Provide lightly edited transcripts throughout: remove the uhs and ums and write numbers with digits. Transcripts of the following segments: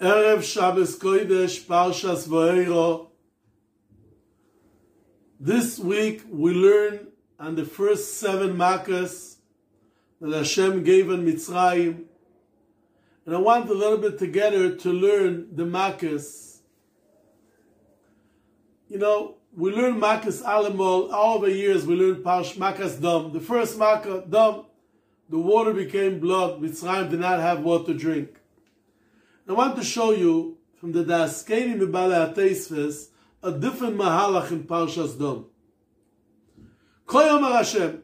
Erev Shabbos Kodesh Parshas Vayera. This week we learn on the first 7 makas that Hashem gave in Mitzrayim. And I want a little bit together to learn the makas. You know, we learn makas alamol. All the years we learn makas dam. The first makas dam, the water became blood. Mitzrayim did not have water to drink. I want to show you from the Daskenim Mibale HaTeisves a different mahalach in Parshas Dom. Koyom Hashem.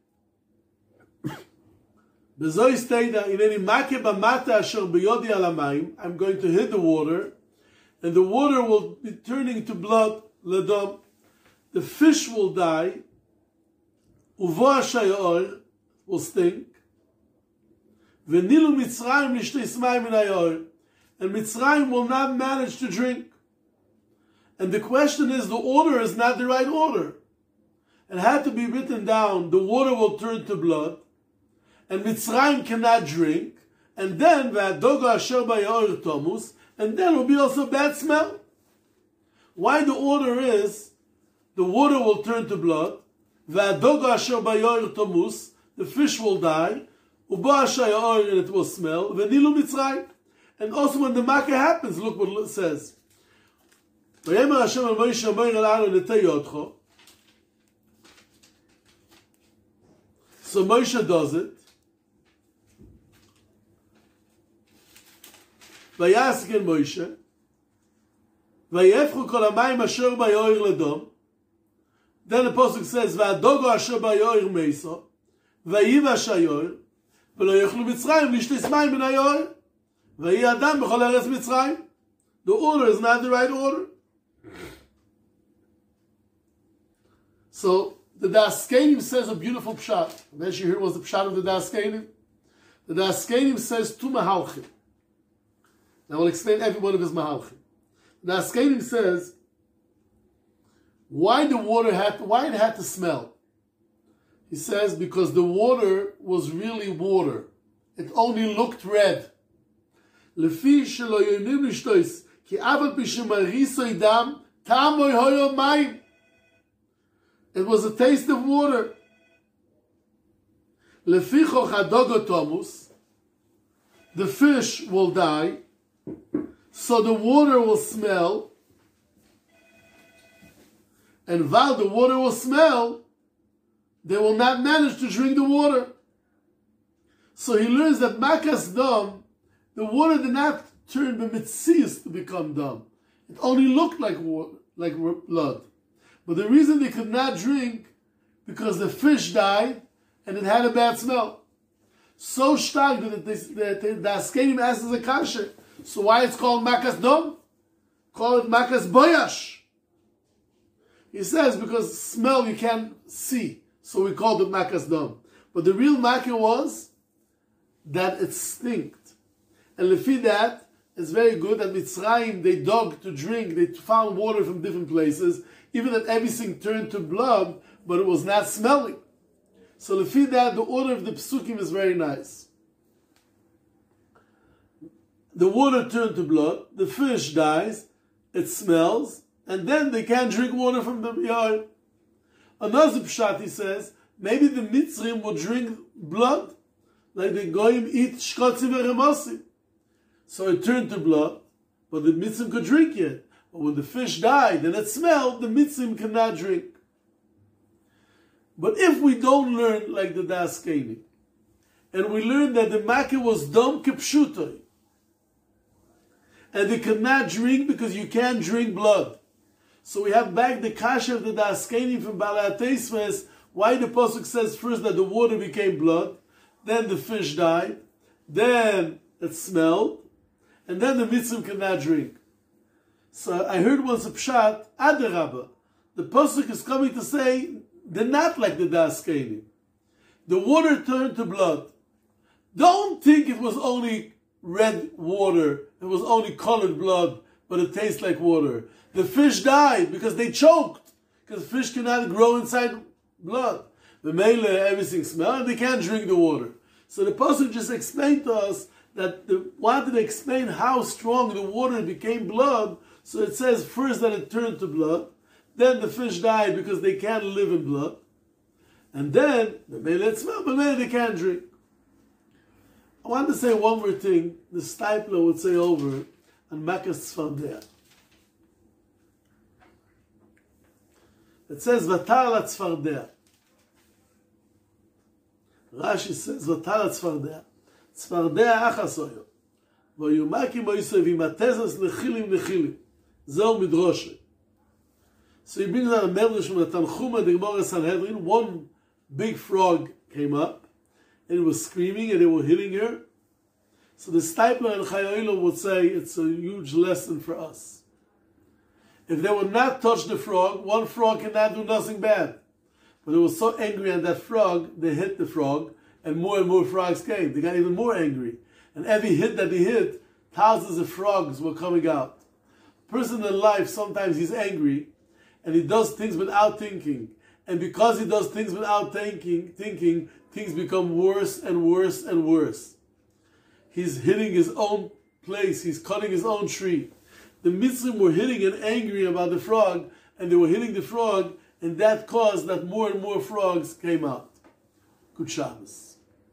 Bezoy steida ineni make b'mata asher b'yodi al hamayim. I'm going to hit the water, and the water will be turning to blood. Ledom. The fish will die. Uvo hashayor will stink. V'nilu Mitzrayim nishtes mayim min hayor. And Mitzrayim will not manage to drink. And the question is, the order is not the right order. It had to be written down, the water will turn to blood, and Mitzrayim cannot drink, and then, V'adogo asher b'yaor tomus, and then will be also bad smell. Why the order is, the water will turn to blood, V'adogo asher b'yaor tomus, the fish will die, Ubo asher yaor, and it will smell, V'nilu Mitzrayim. And also when the makkah happens, look what it says. So Moshe does it. Vayasken Moshe. Vayefchu kol hamayim asher bayoir ledom. Then the pasuk says, V'adogo asher bayoir meiso. Vayiv hashayor. V'lo yechlu Mitzrayim lishtes mayim min hayor. The order is not the right order. So the Daskenim says a beautiful pshat. Then you hear was the pshat of the Daskenim. The Daskenim says two mahalchim. Now I'll explain every one of his mahalchim. The Daskenim says why it had to smell. He says because the water was really water. It only looked red. לפי שלא יונים לשתויס, כי אבל פי שמריסוי דם, טעמוי הויו מים. It was a taste of water. לפי כוח הדוגו תומוס, the fish will die, so the water will smell, and while the water will smell, they will not manage to drink the water. So he learns that makas dam, the water did not turn the mitzias to become dumb. It only looked like water, like blood. But the reason they could not drink, because the fish died and it had a bad smell. So stark that the Askenim asks a kasher. So why it's called makas dom? Call it makas boyash. He says because smell you can't see, so we called it makas dom. But the real makkah was that it stinked. And lefi that, it's very good that Mitzrayim, they dug to drink, they found water from different places, even that everything turned to blood, but it was not smelling. So lefi that, the order of the psukim is very nice. The water turned to blood, the fish dies, it smells, and then they can't drink water from the yard. Another pshat, he says, maybe the Mitzrayim will drink blood, like the Goyim eat shkotzim v'remosim. So it turned to blood, but the mitzvim could drink it. But when the fish died and it smelled, the mitzvim cannot drink. But if we don't learn like the Daskenim, and we learn that the makkah was dom kipshutoi, and they could not drink because you can't drink blood. So we have back the kasha of the Daskenim from Bale HaTeisves, why the pasuk says first that the water became blood, then the fish died, then it smelled, and then the mitzvah cannot drink. So I heard once a pshat, Adarabba. The pasuk is coming to say, they're not like the Daskenim. The water turned to blood. Don't think it was only red water, it was only colored blood, but it tastes like water. The fish died because they choked, because fish cannot grow inside blood. The mele, everything smells, and they can't drink the water. So the pasuk just explained to us that they wanted to explain how strong the water became blood. So it says first that it turned to blood, then the fish died because they can't live in blood, and then they can't drink. I want to say one more thing. The Steipler would say over on Makas Tzfardea. It says Vatar la Tzfardea. Rashi says Vatar la Tzfardea. Tzfardea achasoyo. Vayumaki moisoy vimatezos nechilim nechilim. Zeu midroshe. So he brings out a medrash from the Tanchuma, the Gemara Sanhedrin. One big frog came up, and it was screaming, and they were hitting her. So the Steipler and Chayoilo would say it's a huge lesson for us. If they would not touch the frog, one frog cannot do nothing bad. But they were so angry at that frog, they hit the frog, and more frogs came. They got even more angry. And every hit that they hit, thousands of frogs were coming out. A person in life, sometimes he's angry, and he does things without thinking. And because he does things without thinking, things become worse and worse and worse. He's hitting his own place. He's cutting his own tree. The Mitzrim were hitting and angry about the frog, and they were hitting the frog, and that caused that more and more frogs came out. Good Shabbos.